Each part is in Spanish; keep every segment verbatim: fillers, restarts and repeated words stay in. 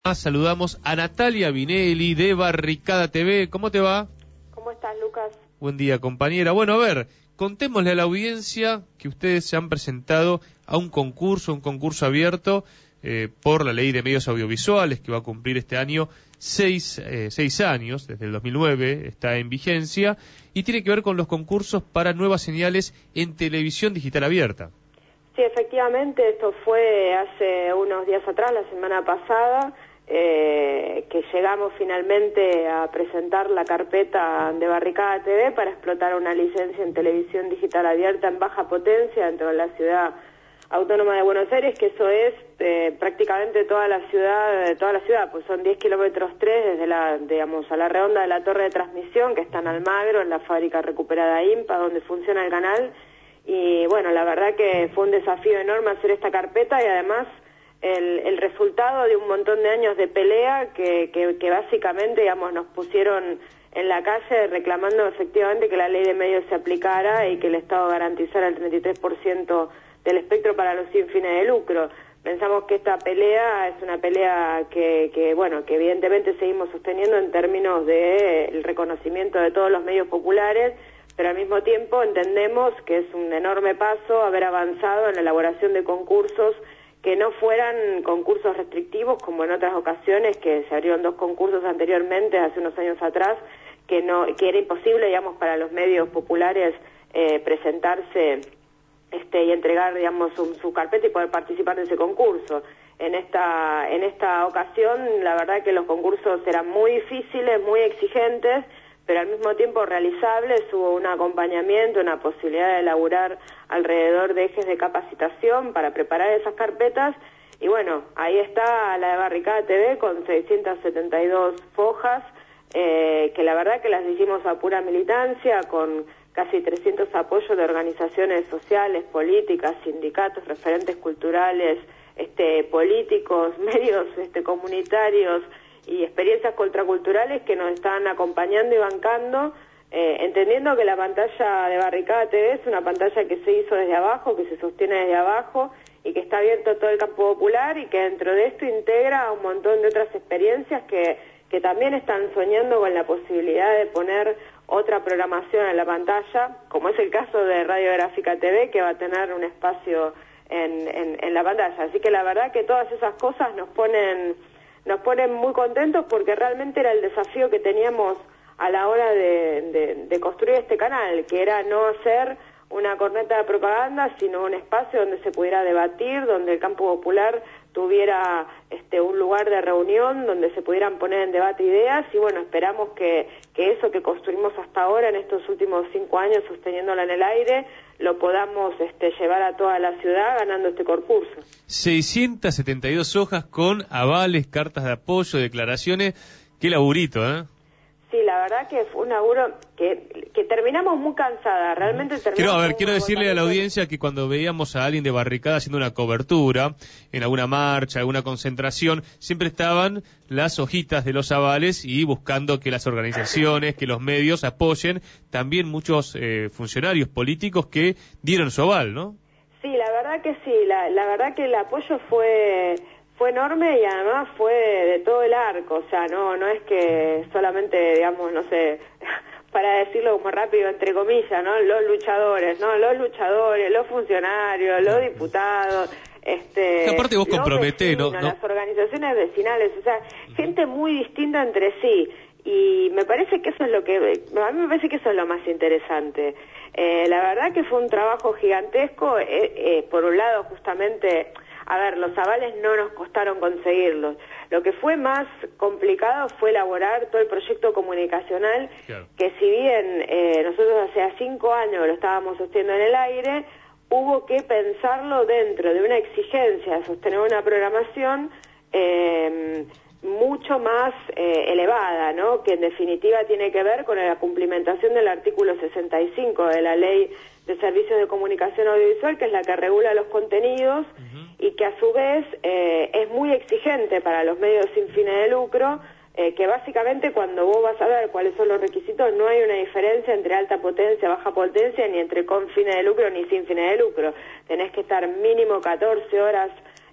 Saludamos a Natalia Vinelli de Barricada T V. ¿Cómo te va? ¿Cómo estás, Lucas? Buen día, compañera. Bueno, a ver, contémosle a la audiencia que ustedes se han presentado a un concurso, un concurso abierto eh, por la Ley de Medios Audiovisuales, que va a cumplir este año seis, eh, seis años, desde el dos mil nueve está en vigencia, y tiene que ver con los concursos para nuevas señales en televisión digital abierta. Sí, efectivamente, esto fue hace unos días atrás, la semana pasada, eh, que llegamos finalmente a presentar la carpeta de Barricada T V para explotar una licencia en televisión digital abierta en baja potencia dentro de la ciudad autónoma de Buenos Aires, que eso es eh, prácticamente toda la ciudad, toda la ciudad, pues son diez kilómetros tres desde la, digamos, a la redonda de la torre de transmisión, que está en Almagro, en la fábrica recuperada I M P A, donde funciona el canal. Y bueno, la verdad que fue un desafío enorme hacer esta carpeta y además el, el resultado de un montón de años de pelea que, que, que básicamente, digamos, nos pusieron en la calle reclamando efectivamente que la ley de medios se aplicara y que el Estado garantizara el treinta y tres por ciento del espectro para los sin fines de lucro. Pensamos que esta pelea es una pelea que, que bueno, que evidentemente seguimos sosteniendo en términos de el reconocimiento de todos los medios populares, pero al mismo tiempo entendemos que es un enorme paso haber avanzado en la elaboración de concursos que no fueran concursos restrictivos como en otras ocasiones, que se abrieron dos concursos anteriormente, hace unos años atrás, que no que era imposible, digamos, para los medios populares eh, presentarse este y entregar, digamos, su, su carpeta y poder participar de ese concurso. En esta en esta ocasión, la verdad que los concursos eran muy difíciles, muy exigentes, pero al mismo tiempo realizables. Hubo un acompañamiento, una posibilidad de elaborar alrededor de ejes de capacitación para preparar esas carpetas, y bueno, ahí está la de Barricada T V con seiscientas setenta y dos fojas, eh, que la verdad que las hicimos a pura militancia, con casi trescientos apoyos de organizaciones sociales, políticas, sindicatos, referentes culturales, este, políticos, medios este, comunitarios, y experiencias contraculturales que nos están acompañando y bancando, eh, entendiendo que la pantalla de Barricada T V es una pantalla que se hizo desde abajo, que se sostiene desde abajo y que está abierto a todo el campo popular, y que dentro de esto integra un montón de otras experiencias que, que también están soñando con la posibilidad de poner otra programación en la pantalla, como es el caso de Radiográfica T V, que va a tener un espacio en, en, en la pantalla. Así que la verdad que todas esas cosas nos ponen... nos ponen muy contentos, porque realmente era el desafío que teníamos a la hora de, de, de construir este canal, que era no hacer una corneta de propaganda, sino un espacio donde se pudiera debatir, donde el campo popular tuviera este un lugar de reunión, donde se pudieran poner en debate ideas, y bueno, esperamos que, que eso que construimos hasta ahora en estos últimos cinco años sosteniéndola en el aire, lo podamos este, llevar a toda la ciudad ganando este concurso. seiscientas setenta y dos hojas con avales, cartas de apoyo, declaraciones. Qué laburito, ¿eh? Sí, la verdad que fue un laburo que, que terminamos muy cansada, realmente terminamos... Quiero, a ver, quiero decirle a la audiencia que cuando veíamos a alguien de Barricada haciendo una cobertura, en alguna marcha, alguna concentración, siempre estaban las hojitas de los avales y buscando que las organizaciones, que los medios apoyen, también muchos eh, funcionarios políticos que dieron su aval, ¿no? Sí, la verdad que sí, la, la verdad que el apoyo fue... fue enorme, y además fue de todo el arco, o sea, no no es que solamente, digamos, no sé, para decirlo como rápido, entre comillas, ¿no? Los luchadores, ¿no? Los luchadores, los funcionarios, los diputados, este... Aparte vos comprometés, ¿no? ¿no? Las organizaciones vecinales, o sea, gente muy distinta entre sí, y me parece que eso es lo que... a mí me parece que eso es lo más interesante. Eh, la verdad que fue un trabajo gigantesco, eh, eh, por un lado justamente... A ver, los avales no nos costaron conseguirlos. Lo que fue más complicado fue elaborar todo el proyecto comunicacional, claro, que si bien eh, nosotros hace cinco años lo estábamos sosteniendo en el aire, hubo que pensarlo dentro de una exigencia de sostener una programación eh, mucho más eh, elevada, ¿no? Que en definitiva tiene que ver con la cumplimentación del artículo sesenta y cinco de la Ley de Servicios de Comunicación Audiovisual, que es la que regula los contenidos, uh-huh, y que a su vez eh, es muy exigente para los medios sin fines de lucro, eh, que básicamente cuando vos vas a ver cuáles son los requisitos, no hay una diferencia entre alta potencia, baja potencia, ni entre con fines de lucro ni sin fines de lucro. Tenés que estar mínimo catorce horas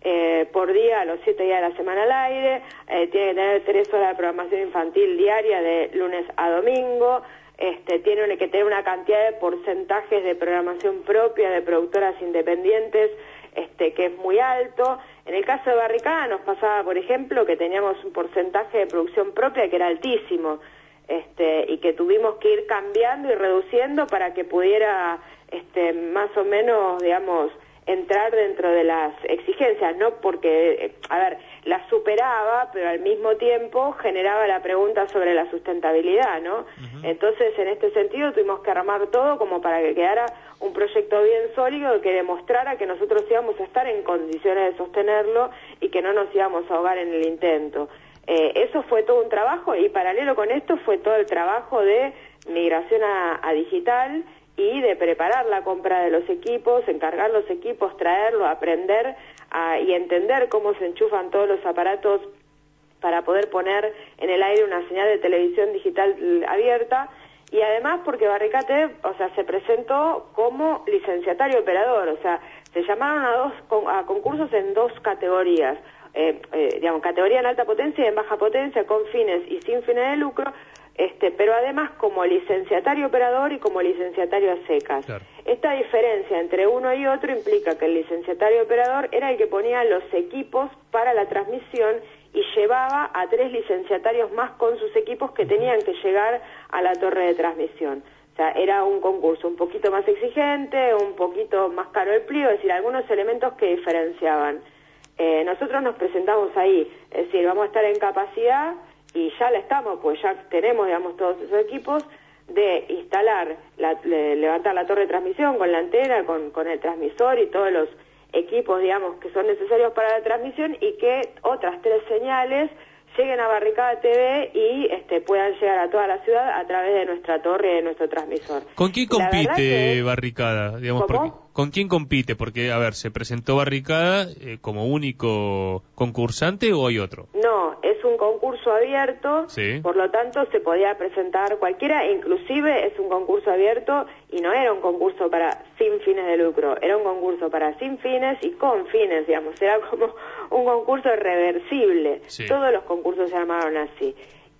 eh, por día, los siete días de la semana al aire, eh, tiene que tener tres horas de programación infantil diaria de lunes a domingo, este, tiene que tener una cantidad de porcentajes de programación propia de productoras independientes este, que es muy alto. En el caso de Barricada nos pasaba, por ejemplo, que teníamos un porcentaje de producción propia que era altísimo, este, y que tuvimos que ir cambiando y reduciendo para que pudiera este, más o menos, digamos, entrar dentro de las exigencias, no porque, a ver, las superaba, pero al mismo tiempo generaba la pregunta sobre la sustentabilidad, ¿no? Uh-huh. Entonces, en este sentido, tuvimos que armar todo como para que quedara un proyecto bien sólido que demostrara que nosotros íbamos a estar en condiciones de sostenerlo y que no nos íbamos a ahogar en el intento. Eh, eso fue todo un trabajo, y paralelo con esto fue todo el trabajo de migración a, a digital y de preparar la compra de los equipos, encargar los equipos, traerlos, aprender a, y entender cómo se enchufan todos los aparatos para poder poner en el aire una señal de televisión digital abierta, y además porque Barricada T V, o sea, se presentó como licenciatario operador, o sea, se llamaron a dos a concursos en dos categorías, eh, eh, digamos, categoría en alta potencia y en baja potencia, con fines y sin fines de lucro, Este, pero además como licenciatario operador y como licenciatario a secas. Claro. Esta diferencia entre uno y otro implica que el licenciatario operador era el que ponía los equipos para la transmisión y llevaba a tres licenciatarios más con sus equipos que tenían que llegar a la torre de transmisión. O sea, era un concurso un poquito más exigente, un poquito más caro el pliego, es decir, algunos elementos que diferenciaban. Eh, nosotros nos presentamos ahí, es decir, vamos a estar en capacidad, y ya la estamos, pues ya tenemos, digamos, todos esos equipos, de instalar, la, le, levantar la torre de transmisión con la antena, con, con el transmisor y todos los equipos, digamos, que son necesarios para la transmisión, y que otras tres señales lleguen a Barricada T V y este, puedan llegar a toda la ciudad a través de nuestra torre y de nuestro transmisor. ¿Con quién compite que, Barricada? Digamos, porque, ¿con quién compite? Porque, a ver, ¿se presentó Barricada eh, como único concursante o hay otro? No, es un concurso abierto, sí. Por lo tanto se podía presentar cualquiera, inclusive es un concurso abierto y no era un concurso para sin fines de lucro, era un concurso para sin fines y con fines, digamos, era como un concurso reversible. Sí. Todos los concursos se armaron así.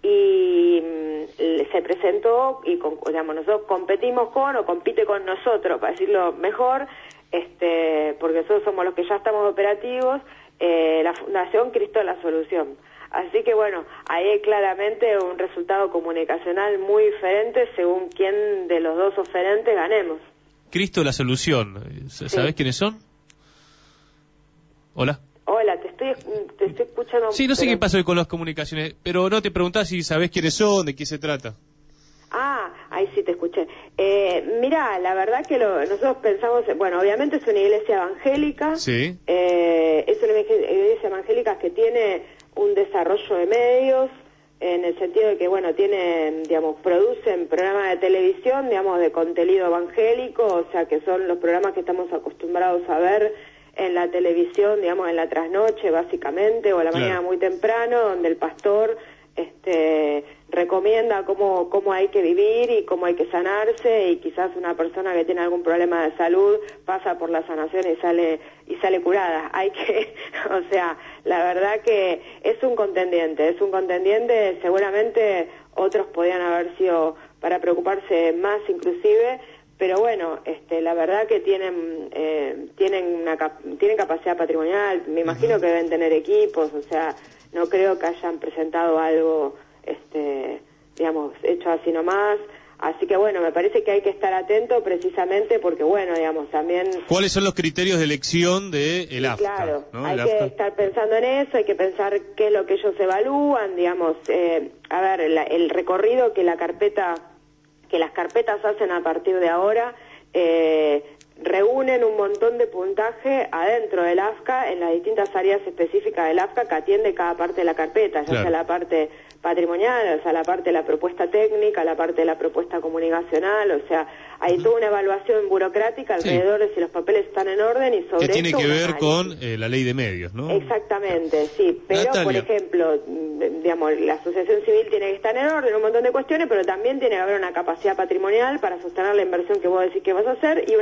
Y mmm, se presentó y, con, digamos, nosotros competimos con, o compite con nosotros, para decirlo mejor, este, porque nosotros somos los que ya estamos operativos, eh, la Fundación Cristo la Solución. Así que bueno, ahí hay claramente un resultado comunicacional muy diferente según quién de los dos oferentes ganemos. Cristo la Solución, ¿sabés sí. quiénes son? Hola. Hola, te estoy, te estoy escuchando. Sí, no sé pero... qué pasó hoy con las comunicaciones, pero no te preguntás si sabés quiénes son, de qué se trata. Ah, ahí sí te escuché. Eh, mira, la verdad que lo, nosotros pensamos, bueno, obviamente es una iglesia evangélica. Sí. Eh, es una iglesia evangélica que tiene un desarrollo de medios, en el sentido de que, bueno, tienen, digamos, producen programas de televisión, digamos, de contenido evangélico, o sea, que son los programas que estamos acostumbrados a ver en la televisión, digamos, en la trasnoche, básicamente, o a la claro. mañana muy temprano, donde el pastor este recomienda cómo cómo hay que vivir y cómo hay que sanarse, y quizás una persona que tiene algún problema de salud pasa por la sanación y sale y sale curada. Hay que, o sea, la verdad que es un contendiente, es un contendiente, seguramente otros podían haber sido para preocuparse más inclusive, pero bueno, este, la verdad que tienen eh, tienen una tienen capacidad patrimonial, me imagino uh-huh. que deben tener equipos, o sea, no creo que hayan presentado algo, este, digamos, hecho así nomás. Así que bueno, me parece que hay que estar atento precisamente porque, bueno, digamos, también... ¿Cuáles son los criterios de elección del de AFCA? Claro, ¿no? hay el que AFCA. estar pensando en eso, hay que pensar qué es lo que ellos evalúan, digamos, eh, a ver, la, el recorrido que la carpeta, que las carpetas hacen a partir de ahora, eh, reúnen un montón de puntaje adentro del AFCA en las distintas áreas específicas del AFCA que atiende cada parte de la carpeta, ya claro. sea la parte patrimonial, o sea, la parte de la propuesta técnica, la parte de la propuesta comunicacional, o sea, hay uh-huh. toda una evaluación burocrática alrededor sí. de si los papeles están en orden y sobre que tiene esto que ver con eh, la ley de medios, ¿no? Exactamente, sí, pero Natalia. Por ejemplo, digamos, la asociación civil tiene que estar en orden, un montón de cuestiones, pero también tiene que haber una capacidad patrimonial para sostener la inversión que vos decís que vas a hacer y un análisis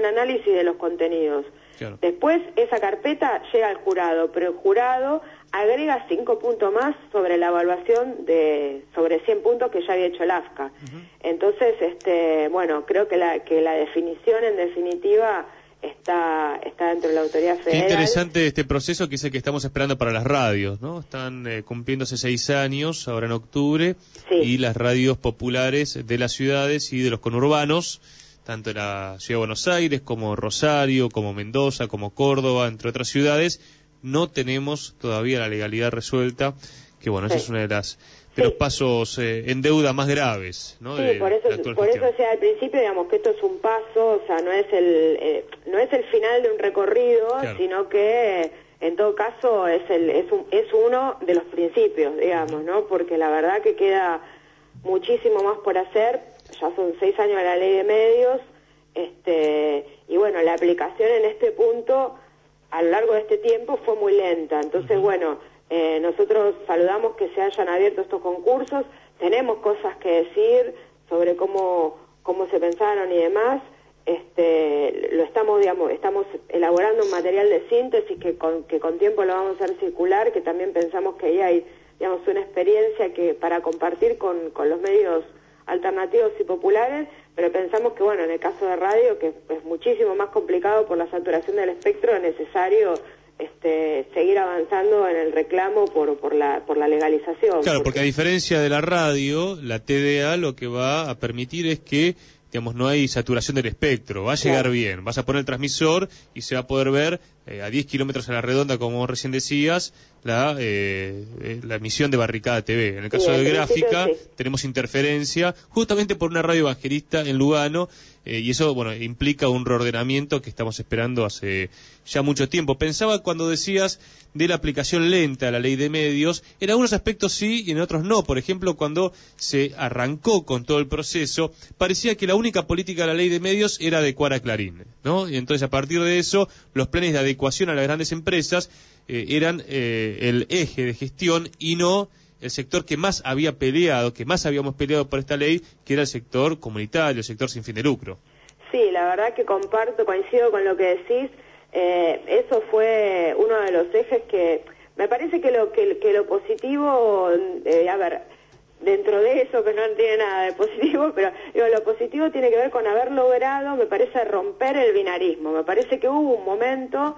análisis de los contenidos. Claro. Después esa carpeta llega al jurado, pero el jurado agrega cinco puntos más sobre la evaluación de sobre cien puntos que ya había hecho el A F C A. Uh-huh. Entonces, este, bueno, creo que la que la definición en definitiva está está dentro de la autoridad federal. Qué interesante este proceso que es el que estamos esperando para las radios, ¿no? Están eh, cumpliéndose seis años ahora en octubre, sí. Y las radios populares de las ciudades y de los conurbanos, tanto en la Ciudad de Buenos Aires como Rosario, como Mendoza, como Córdoba, entre otras ciudades, no tenemos todavía la legalidad resuelta, que bueno, sí. Esa es una de las de sí. los pasos eh, en deuda más graves, ¿no? Sí, de, por eso, de por eso, o sea, al principio digamos que esto es un paso, o sea, no es el eh, no es el final de un recorrido, claro. Sino que en todo caso es el es un, es uno de los principios, digamos, ¿no? Porque la verdad que queda muchísimo más por hacer. Ya son seis años de la ley de medios, este, y bueno, la aplicación en este punto, a lo largo de este tiempo, fue muy lenta. Entonces, uh-huh. bueno, eh, nosotros saludamos que se hayan abierto estos concursos, tenemos cosas que decir sobre cómo, cómo se pensaron y demás, este, lo estamos, digamos, estamos elaborando un material de síntesis que con, que con tiempo lo vamos a hacer circular, que también pensamos que ahí hay, digamos, una experiencia que para compartir con, con los medios alternativos y populares, pero pensamos que, bueno, en el caso de radio, que es muchísimo más complicado por la saturación del espectro, es necesario este, seguir avanzando en el reclamo por, por, la, por la legalización. Claro, porque... porque a diferencia de la radio, la T D A lo que va a permitir es que, digamos, no hay saturación del espectro, va a llegar claro. bien, vas a poner el transmisor y se va a poder ver eh, a diez kilómetros a la redonda, como recién decías, la eh, eh, la emisión de Barricada T V. En el caso sí, de Gráfica sí. tenemos interferencia justamente por una radio evangelista en Lugano, eh, y eso, bueno, implica un reordenamiento que estamos esperando hace ya mucho tiempo. Pensaba cuando decías de la aplicación lenta de la ley de medios, en algunos aspectos sí y en otros no. Por ejemplo, cuando se arrancó con todo el proceso, parecía que la única política de la ley de medios era adecuar a Clarín, ¿no? Y entonces, a partir de eso, los planes de adecuación a las grandes empresas eh, eran eh, el eje de gestión y no el sector que más había peleado, que más habíamos peleado por esta ley, que era el sector comunitario, el sector sin fin de lucro. Sí, la verdad que comparto, coincido con lo que decís. Eh, eso fue uno de los ejes que me parece que lo que, que lo positivo, eh, a ver, dentro de eso que no tiene nada de positivo, pero digo, lo positivo tiene que ver con haber logrado, me parece, romper el binarismo. Me parece que hubo un momento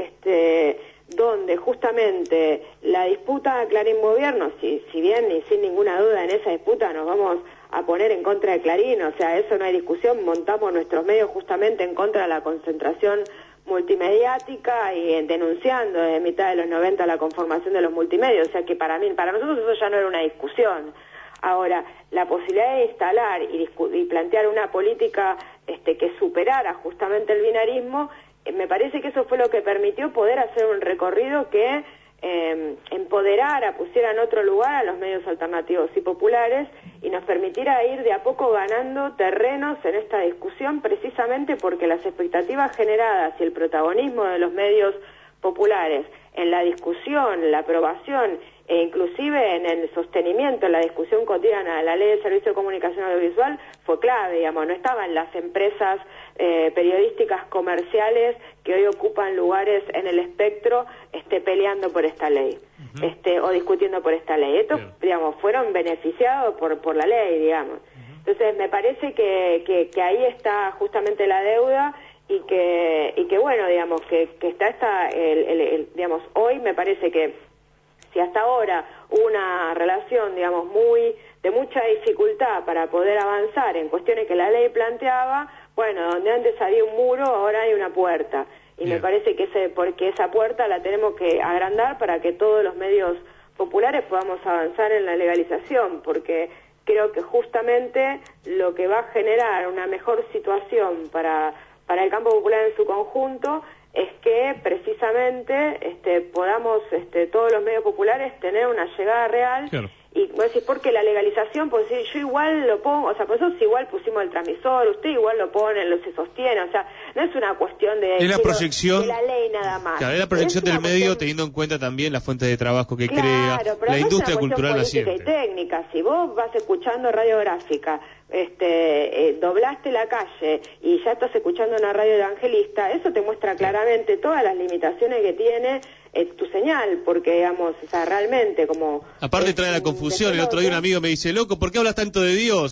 este donde justamente la disputa Clarín-Gobierno, si, si bien y sin ninguna duda en esa disputa nos vamos a poner en contra de Clarín, o sea, eso no hay discusión, montamos nuestros medios justamente en contra de la concentración multimediática y en, denunciando desde mitad de los noventa la conformación de los multimedios, o sea que para mí, para nosotros eso ya no era una discusión. Ahora, la posibilidad de instalar y, y plantear una política este, que superara justamente el binarismo, eh, me parece que eso fue lo que permitió poder hacer un recorrido que eh, empoderara, pusiera en otro lugar a los medios alternativos y populares y nos permitiera ir de a poco ganando terrenos en esta discusión, precisamente porque las expectativas generadas y el protagonismo de los medios populares en la discusión, la aprobación e inclusive en el sostenimiento, en la discusión cotidiana de la Ley de Servicio de Comunicación Audiovisual fue clave, digamos, no estaban las empresas eh, periodísticas comerciales que hoy ocupan lugares en el espectro este, peleando por esta ley, uh-huh. este, o discutiendo por esta ley. Estos, yeah. digamos, fueron beneficiados por, por la ley, digamos. Uh-huh. Entonces, me parece que, que, que ahí está justamente la deuda y que, y que bueno, digamos, que, que está esta, el, el, el, digamos, hoy me parece que si hasta ahora hubo una relación, digamos, muy de mucha dificultad para poder avanzar en cuestiones que la ley planteaba, bueno, donde antes había un muro, ahora hay una puerta. Y Bien. me parece que ese, porque esa puerta la tenemos que agrandar para que todos los medios populares podamos avanzar en la legalización, porque creo que justamente lo que va a generar una mejor situación para, para el campo popular en su conjunto es que precisamente este, podamos este, todos los medios populares tener una llegada real claro. y, vos decís, porque la legalización, pues sí, yo igual lo pongo, o sea, nosotros igual pusimos el transmisor, usted igual lo pone, lo se sostiene, o sea, no es una cuestión de, es la de, proyección, de la ley nada más. Claro, es la proyección es del medio cuestión, teniendo en cuenta también las fuentes de trabajo que claro, crea, la industria cultural naciente. Y técnica, si vos vas escuchando radiográfica, este, eh, doblaste la calle y ya estás escuchando una radio evangelista, eso te muestra claramente todas las limitaciones que tiene eh, tu señal, porque digamos, o sea, realmente como... Aparte trae la confusión, el otro día un amigo me dice, loco, ¿por qué hablas tanto de Dios?